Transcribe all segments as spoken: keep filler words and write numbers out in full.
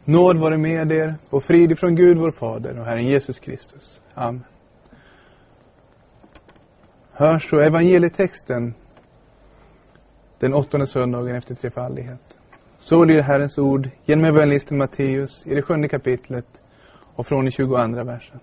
Nåd vare med er och frid ifrån Gud vår Fader och Herren Jesus Kristus. Amen. Hörs så evangelietexten den åttonde söndagen efter trefaldighet. Så lyder Herrens ord genom evangelisten Matteus i det sjunde kapitlet och från den tjugoandra versen.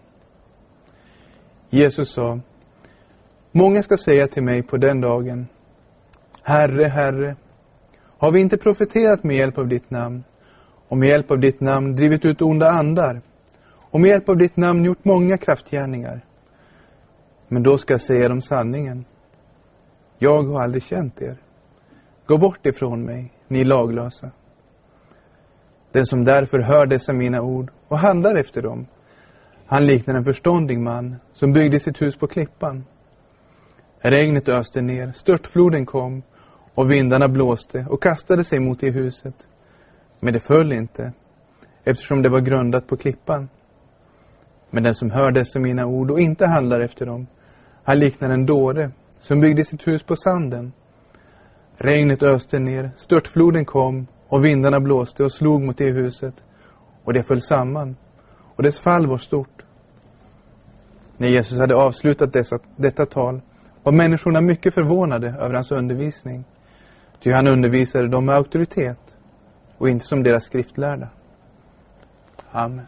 Jesus sa: många ska säga till mig på den dagen: Herre, Herre, har vi inte profeterat med hjälp av ditt namn, och med hjälp av ditt namn drivit ut onda andar, och med hjälp av ditt namn gjort många kraftgärningar? Men då ska jag säga dem sanningen: jag har aldrig känt er. Gå bort ifrån mig, ni laglösa. Den som därför hör dessa mina ord och handlar efter dem, han liknar en förståndig man som byggde sitt hus på klippan. Regnet öste ner, störtfloden kom, och vindarna blåste och kastade sig mot det huset. Men det föll inte, eftersom det var grundat på klippan. Men den som hör dessa mina ord och inte handlar efter dem, han liknar en dåre som byggde sitt hus på sanden. Regnet öste ner, störtfloden kom, och vindarna blåste och slog mot det huset, och det föll samman, och dess fall var stort. När Jesus hade avslutat dessa, detta tal var människorna mycket förvånade över hans undervisning, ty han undervisade dem med auktoritet och inte som deras skriftlärda. Amen.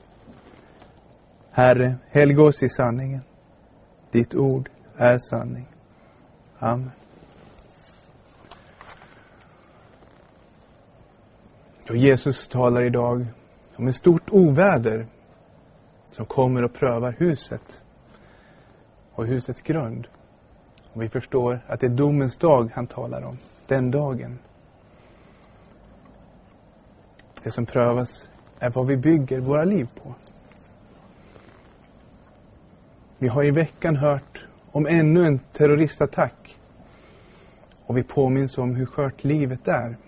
Herre, helga oss i sanningen. Ditt ord är sanning. Amen. Och Jesus talar idag om ett stort oväder som kommer och prövar huset och husets grund. Och vi förstår att det är domens dag han talar om, den dagen. Det som prövas är vad vi bygger våra liv på. Vi har i veckan hört om ännu en terroristattack, och vi påminns om hur skört livet är.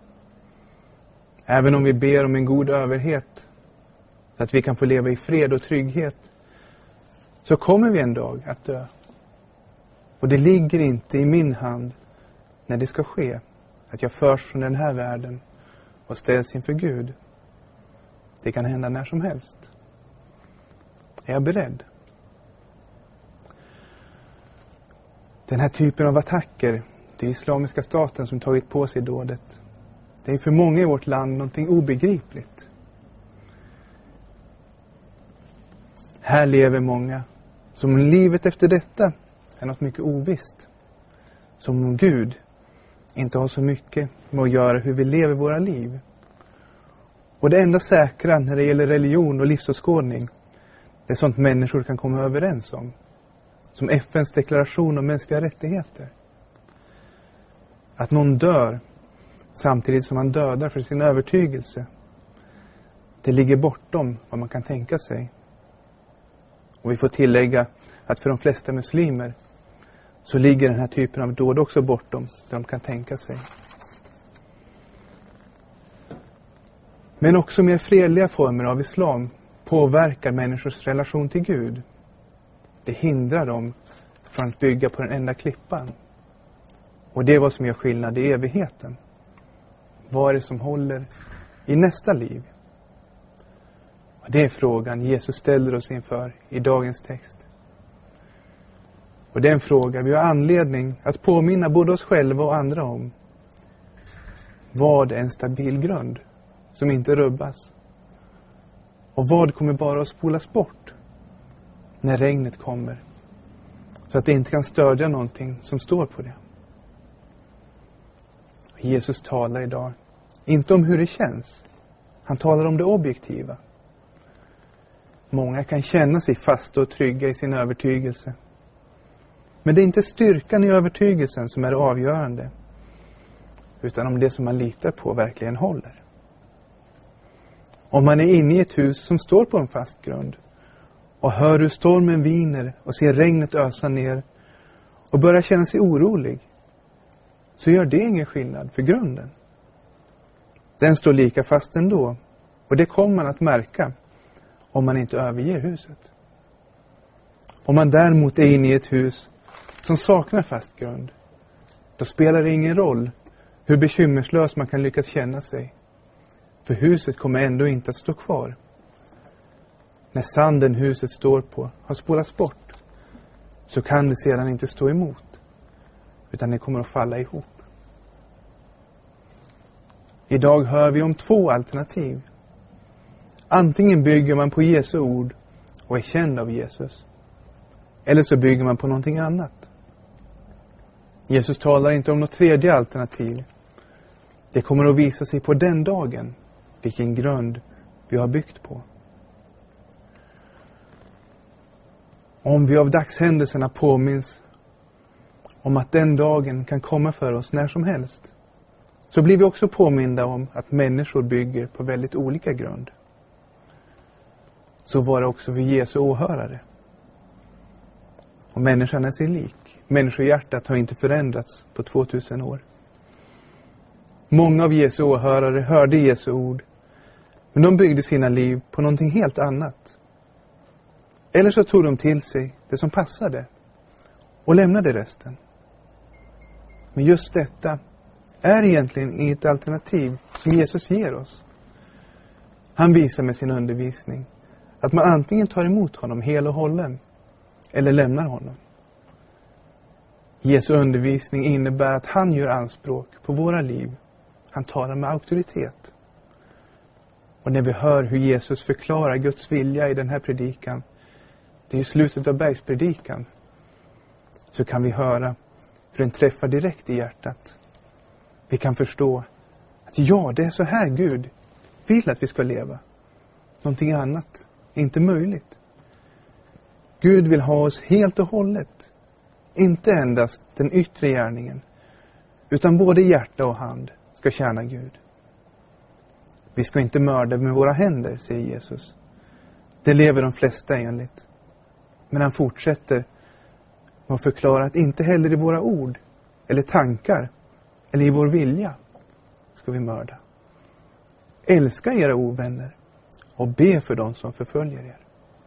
Även om vi ber om en god överhet, så att vi kan få leva i fred och trygghet, så kommer vi en dag att dö. Och det ligger inte i min hand när det ska ske, att jag förs från den här världen och ställs inför Gud. Det kan hända när som helst. Är jag beredd? Den här typen av attacker, det är Islamiska staten som tagit på sig dådet. Det är för många i vårt land någonting obegripligt. Här lever många som om livet efter detta är något mycket ovisst. Som om Gud inte har så mycket med att göra hur vi lever våra liv. Och det enda säkra när det gäller religion och livsåskådning, det är sånt människor kan komma överens om. Som F N:s deklaration om mänskliga rättigheter. Att någon dör samtidigt som man dödar för sin övertygelse, det ligger bortom vad man kan tänka sig. Och vi får tillägga att för de flesta muslimer så ligger den här typen av dåd också bortom det de kan tänka sig. Men också mer fredliga former av islam påverkar människors relation till Gud. Det hindrar dem från att bygga på den enda klippan. Och det är vad som gör skillnad i evigheten. Vad är det som håller i nästa liv? Och det är frågan Jesus ställer oss inför i dagens text. Och det är en fråga vi har anledning att påminna både oss själva och andra om. Vad är en stabil grund som inte rubbas? Och vad kommer bara att spolas bort när regnet kommer, så att det inte kan stödja någonting som står på det? Jesus talar idag inte om hur det känns. Han talar om det objektiva. Många kan känna sig fasta och trygga i sin övertygelse. Men det är inte styrkan i övertygelsen som är avgörande, utan om det som man litar på verkligen håller. Om man är inne i ett hus som står på en fast grund och hör hur stormen viner och ser regnet ösa ner och börjar känna sig orolig, så gör det ingen skillnad för grunden. Den står lika fast ändå, och det kommer man att märka om man inte överger huset. Om man däremot är inne i ett hus som saknar fast grund, då spelar det ingen roll hur bekymmerslös man kan lyckas känna sig. För huset kommer ändå inte att stå kvar. När sanden huset står på har spolats bort, så kan det sedan inte stå emot, utan det kommer att falla ihop. Idag hör vi om två alternativ. Antingen bygger man på Jesu ord och är känd av Jesus, eller så bygger man på någonting annat. Jesus talar inte om något tredje alternativ. Det kommer att visa sig på den dagen vilken grund vi har byggt på. Om vi av dagshändelserna påminns om att den dagen kan komma för oss när som helst, så blir vi också påminda om att människor bygger på väldigt olika grund. Så var det också för Jesu åhörare. Och människan är sig lik. Människohjärtat har inte förändrats på tvåtusen år. Många av Jesu åhörare hörde Jesu ord, men de byggde sina liv på någonting helt annat. Eller så tog de till sig det som passade och lämnade resten. Men just detta är egentligen inget alternativ som Jesus ger oss. Han visar med sin undervisning att man antingen tar emot honom hel och hållen eller lämnar honom. Jesu undervisning innebär att han gör anspråk på våra liv. Han talar med auktoritet. Och när vi hör hur Jesus förklarar Guds vilja i den här predikan, det är i slutet av bergspredikan, så kan vi höra hur den träffar direkt i hjärtat. Vi kan förstå att ja, det är så här Gud vill att vi ska leva. Någonting annat är inte möjligt. Gud vill ha oss helt och hållet. Inte endast den yttre gärningen, utan både hjärta och hand ska tjäna Gud. Vi ska inte mörda med våra händer, säger Jesus. Det lever de flesta enligt. Men han fortsätter med att förklara att inte heller i våra ord eller tankar eller i vår vilja ska vi mörda. Älska era ovänner och be för dem som förföljer er.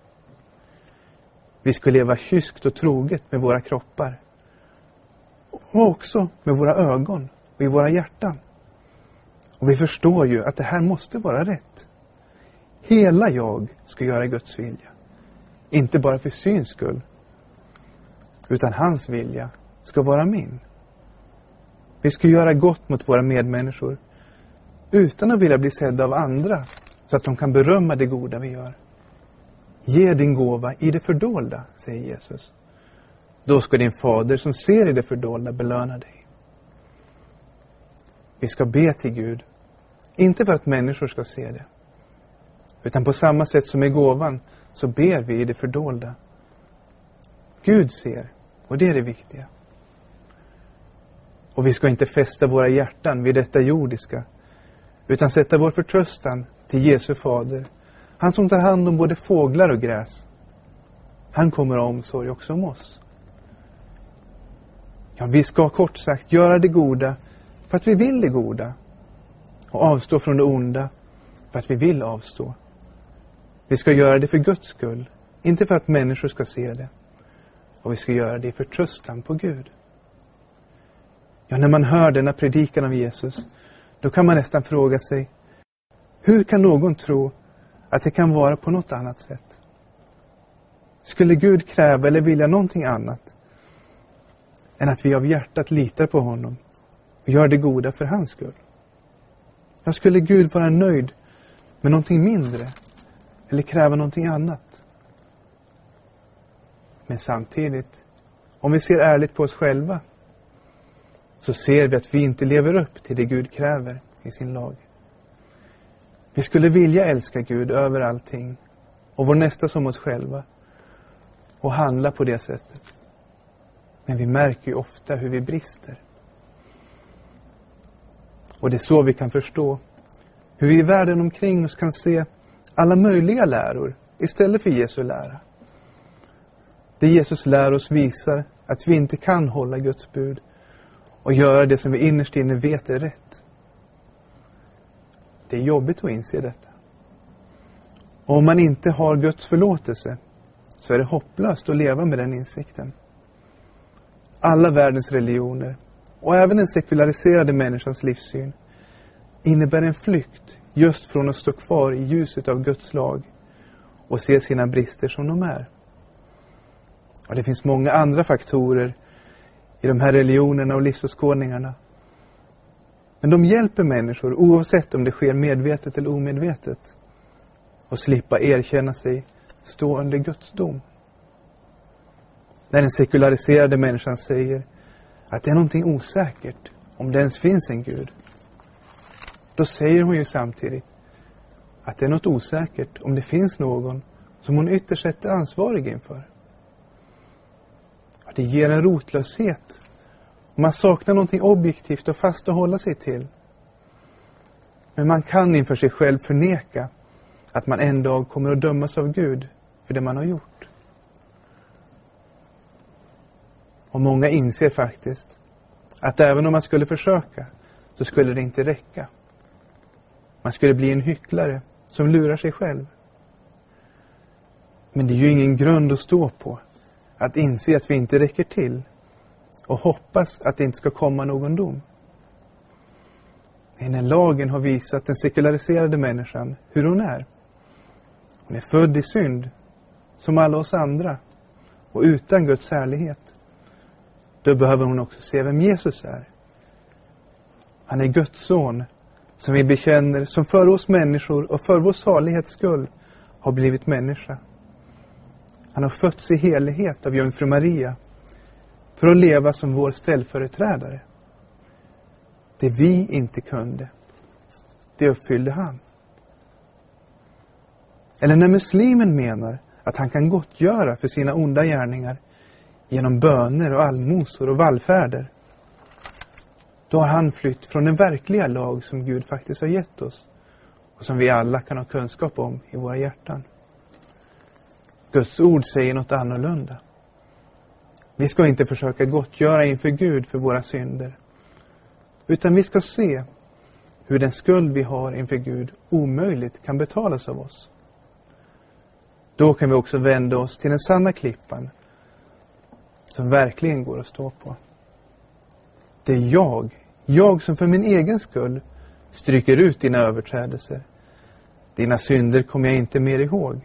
Vi ska leva kyskt och troget med våra kroppar. Och också med våra ögon och i våra hjärtan. Och vi förstår ju att det här måste vara rätt. Hela jag ska göra Guds vilja. Inte bara för syns skull, utan hans vilja ska vara min. Vi ska göra gott mot våra medmänniskor utan att vilja bli sedda av andra så att de kan berömma det goda vi gör. Ge din gåva i det fördolda, säger Jesus. Då ska din fader som ser i det fördolda belöna dig. Vi ska be till Gud, inte för att människor ska se det, utan på samma sätt som i gåvan så ber vi i det fördolda. Gud ser, och det är det viktiga. Och vi ska inte fästa våra hjärtan vid detta jordiska, utan sätta vår förtröstan till Jesu fader, han som tar hand om både fåglar och gräs. Han kommer att ha omsorg också om oss. Ja, vi ska kort sagt göra det goda för att vi vill det goda, och avstå från det onda för att vi vill avstå. Vi ska göra det för Guds skull, inte för att människor ska se det. Och vi ska göra det i förtröstan på Gud. Ja, när man hör denna predikan av Jesus, då kan man nästan fråga sig, hur kan någon tro att det kan vara på något annat sätt? Skulle Gud kräva eller vilja någonting annat än att vi av hjärtat litar på honom och gör det goda för hans skull? Ja, skulle Gud vara nöjd med någonting mindre eller kräva någonting annat? Men samtidigt, om vi ser ärligt på oss själva, så ser vi att vi inte lever upp till det Gud kräver i sin lag. Vi skulle vilja älska Gud över allting och vår nästa som oss själva och handla på det sättet. Men vi märker ju ofta hur vi brister. Och det är så vi kan förstå hur vi i världen omkring oss kan se alla möjliga läror istället för Jesu lära. Det Jesus lär oss visar att vi inte kan hålla Guds bud och göra det som vi innerst inne vet är rätt. Det är jobbigt att inse detta. Och om man inte har Guds förlåtelse så är det hopplöst att leva med den insikten. Alla världens religioner och även den sekulariserade människans livssyn innebär en flykt just från att stå kvar i ljuset av Guds lag och se sina brister som de är. Och det finns många andra faktorer i de här religionerna och livsåskådningarna. Men de hjälper människor, oavsett om det sker medvetet eller omedvetet, att slippa erkänna sig stå under Guds dom. När den sekulariserade människan säger att det är någonting osäkert om det ens finns en Gud, då säger hon ju samtidigt att det är något osäkert om det finns någon som hon ytterst sett är ansvarig inför. Det ger en rotlöshet. Man saknar någonting objektivt och fast att hålla sig till. Men man kan inför sig själv förneka att man en dag kommer att dömas av Gud för det man har gjort. Och många inser faktiskt att även om man skulle försöka så skulle det inte räcka. Man skulle bli en hycklare som lurar sig själv. Men det är ju ingen grund att stå på att inse att vi inte räcker till och hoppas att det inte ska komma någon dom. När lagen har visat den sekulariserade människan hur hon är. Hon är född i synd som alla oss andra och utan Guds härlighet. Då behöver hon också se vem Jesus är. Han är Guds son som vi bekänner, som för oss människor och för vår salighets skull har blivit människa. Han har fötts i helighet av jungfru Maria för att leva som vår ställföreträdare. Det vi inte kunde, det uppfyllde han. Eller när muslimen menar att han kan gottgöra för sina onda gärningar genom böner och allmosor och vallfärder, då har han flytt från den verkliga lag som Gud faktiskt har gett oss och som vi alla kan ha kunskap om i våra hjärtan. Guds ord säger något annorlunda. Vi ska inte försöka gottgöra inför Gud för våra synder, utan vi ska se hur den skuld vi har inför Gud omöjligt kan betalas av oss. Då kan vi också vända oss till den sanna klippan som verkligen går att stå på. Det är jag, jag som för min egen skull stryker ut dina överträdelser. Dina synder kommer jag inte mer ihåg.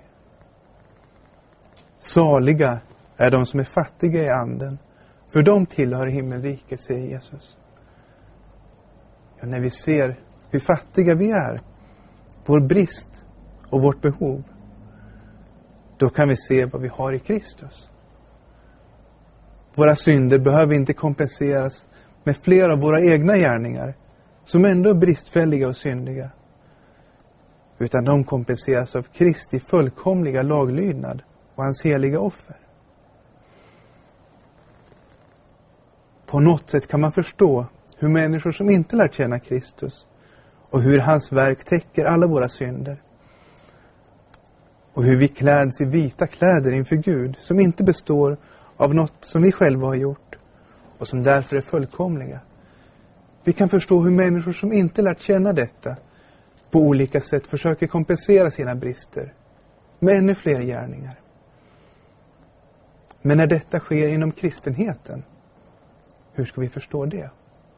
Saliga är de som är fattiga i anden, för de tillhör himmelriket, säger Jesus. Ja, när vi ser hur fattiga vi är, vår brist och vårt behov, då kan vi se vad vi har i Kristus. Våra synder behöver inte kompenseras med fler av våra egna gärningar, som ändå är bristfälliga och syndiga, utan de kompenseras av Kristi fullkomliga laglydnad och hans heliga offer. På något sätt kan man förstå hur människor som inte lärt känna Kristus och hur hans verk täcker alla våra synder. Och hur vi kläds i vita kläder inför Gud som inte består av något som vi själva har gjort och som därför är fullkomliga. Vi kan förstå hur människor som inte lärt känna detta på olika sätt försöker kompensera sina brister med ännu fler gärningar. Men när detta sker inom kristenheten, hur ska vi förstå det?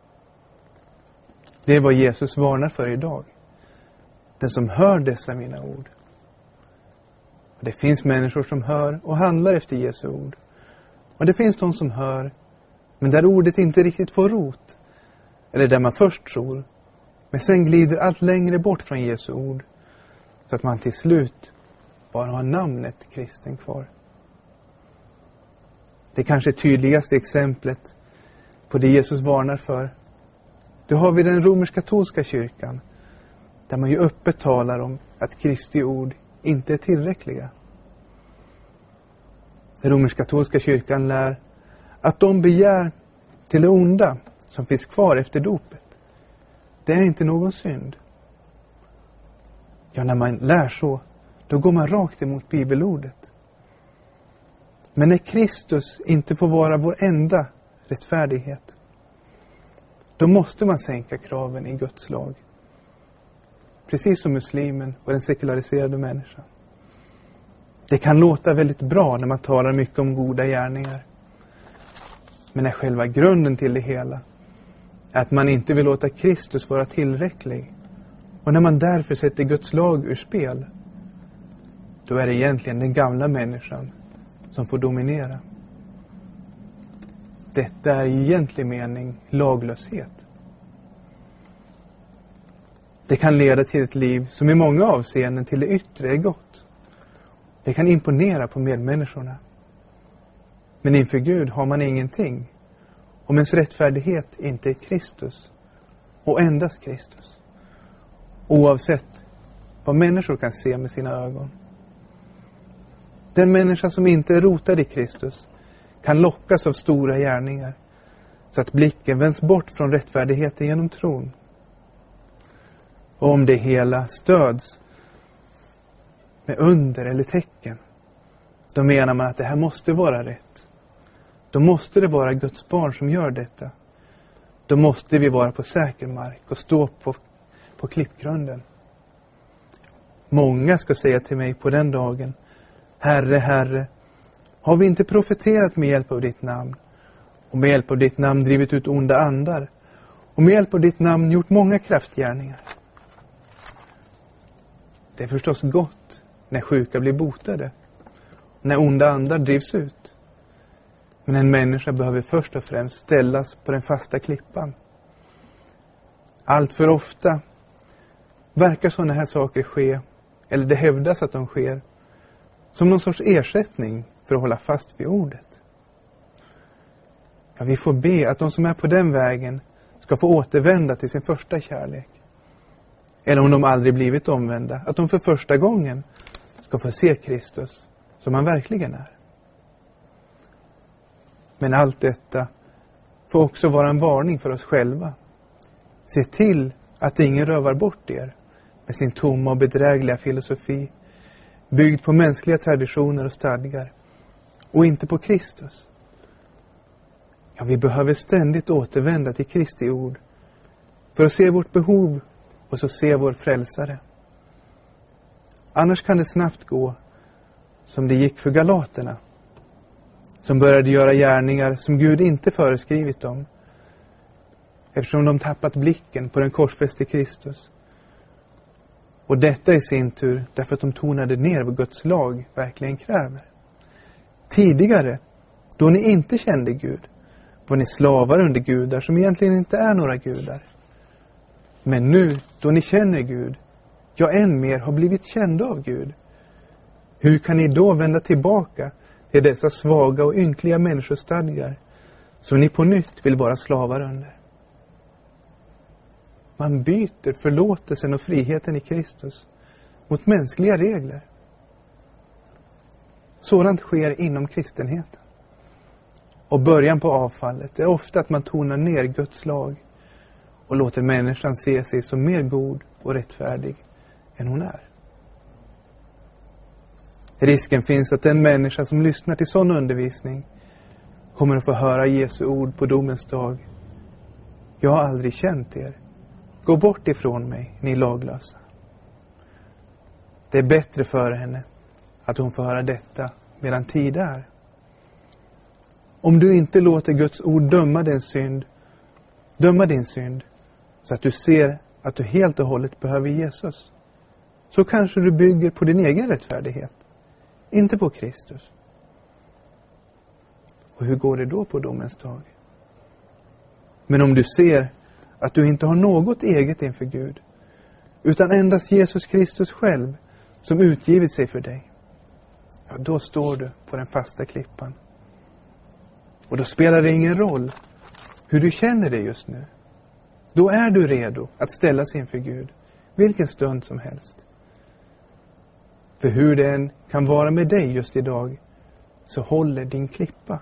Det är vad Jesus varnar för idag. Den som hör dessa mina ord. Och det finns människor som hör och handlar efter Jesu ord. Och det finns de som hör, men där ordet inte riktigt får rot. Eller där man först tror, men sen glider allt längre bort från Jesu ord. Så att man till slut bara har namnet kristen kvar. Det kanske tydligaste exemplet på det Jesus varnar för, det har vi den romersk-katolska kyrkan, där man ju öppet talar om att Kristi ord inte är tillräckliga. Den romersk-katolska kyrkan lär att de begär till det onda som finns kvar efter dopet, det är inte någon synd. Ja, när man lär så, då går man rakt emot bibelordet. Men när Kristus inte får vara vår enda rättfärdighet, då måste man sänka kraven i Guds lag. Precis som muslimen och den sekulariserade människan. Det kan låta väldigt bra när man talar mycket om goda gärningar. Men när själva grunden till det hela är att man inte vill låta Kristus vara tillräcklig Och när man därför sätter Guds lag ur spel, då är det egentligen den gamla människan som får dominera. Detta är i egentlig mening laglöshet. Det kan leda till ett liv som i många avseenden till det yttre är gott. Det kan imponera på medmänniskorna. Men inför Gud har man ingenting om ens rättfärdighet inte är Kristus och endast Kristus. Oavsett vad människor kan se med sina ögon. Den människa som inte är rotad i Kristus kan lockas av stora gärningar så att blicken vänds bort från rättfärdigheten genom tron. Och om det hela stöds med under eller tecken, då menar man att det här måste vara rätt. Då måste det vara Guds barn som gör detta. Då måste vi vara på säker mark och stå på, på klippgrunden. Många ska säga till mig på den dagen: Herre, Herre, har vi inte profeterat med hjälp av ditt namn, och med hjälp av ditt namn drivit ut onda andar, och med hjälp av ditt namn gjort många kraftgärningar? Det är förstås gott när sjuka blir botade, när onda andar drivs ut. Men en människa behöver först och främst ställas på den fasta klippan. Allt för ofta verkar sådana här saker ske, eller det hävdas att de sker, som någon sorts ersättning för att hålla fast vid ordet. Ja, vi får be att de som är på den vägen ska få återvända till sin första kärlek. Eller om de aldrig blivit omvända, att de för första gången ska få se Kristus som han verkligen är. Men allt detta får också vara en varning för oss själva. Se till att ingen rövar bort er med sin tomma och bedrägliga filosofi, byggd på mänskliga traditioner och stadgar, och inte på Kristus. Ja, vi behöver ständigt återvända till Kristi ord för att se vårt behov och så se vår frälsare. Annars kan det snabbt gå som det gick för galaterna, som började göra gärningar som Gud inte föreskrivit dem, eftersom de tappat blicken på den korsfäste Kristus. Och detta i sin tur därför att de tonade ner vad Guds lag verkligen kräver. Tidigare, då ni inte kände Gud, var ni slavar under gudar som egentligen inte är några gudar. Men nu, då ni känner Gud, ja, än mer har blivit kända av Gud, hur kan ni då vända tillbaka till dessa svaga och ynkliga människostadgar som ni på nytt vill vara slavar under? Man byter förlåtelsen och friheten i Kristus mot mänskliga regler. Sådant sker inom kristenheten. Och början på avfallet är ofta att man tonar ner Guds lag och låter människan se sig som mer god och rättfärdig än hon är. Risken finns att den människa som lyssnar till sån undervisning kommer att få höra Jesu ord på domens dag: Jag har aldrig känt er. Gå bort ifrån mig, ni laglösa. Det är bättre för henne att hon får höra detta medan tid är. Om du inte låter Guds ord döma din synd, döma din synd, så att du ser att du helt och hållet behöver Jesus, så kanske du bygger på din egen rättfärdighet, inte på Kristus. Och hur går det då på domens dag? Men om du ser att du inte har något eget inför Gud, utan endast Jesus Kristus själv som utgivit sig för dig, ja, då står du på den fasta klippan. Och då spelar det ingen roll hur du känner dig just nu. Då är du redo att ställas inför Gud vilken stund som helst. För hur det än kan vara med dig just idag, så håller din klippa.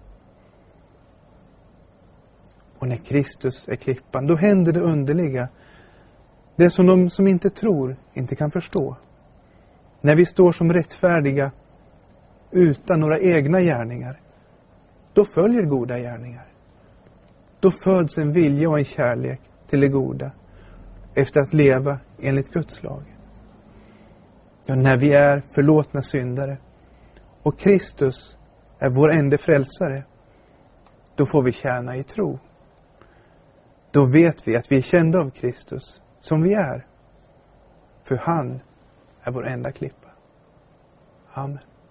Och när Kristus är klippan, då händer det underliga. Det som de som inte tror inte kan förstå. När vi står som rättfärdiga utan några egna gärningar, då följer goda gärningar. Då föds en vilja och en kärlek till det goda efter att leva enligt Guds lag. Ja, när vi är förlåtna syndare och Kristus är vår enda frälsare, då får vi tjäna i tro. Då vet vi att vi är kända av Kristus som vi är. För han är vår enda klippa. Amen.